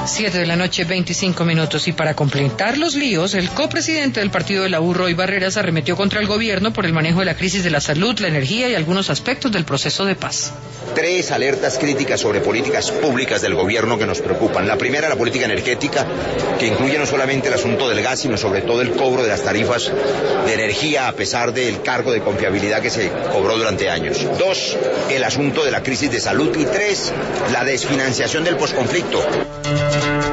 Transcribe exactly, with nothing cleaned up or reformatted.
Siete de la noche, veinticinco minutos. Y para completar los líos, el copresidente del partido de la U, Roy Barreras, arremetió contra el gobierno por el manejo de la crisis de la salud, la energía y algunos aspectos del proceso de paz. Tres alertas críticas sobre políticas públicas del gobierno que nos preocupan. La primera, la política energética, que incluye no solamente el asunto del gas, sino sobre todo el cobro de las tarifas de energía a pesar del cargo de confiabilidad que se cobró durante años. Dos, el asunto de la crisis de salud. Y tres, la desfinanciación del posconflicto.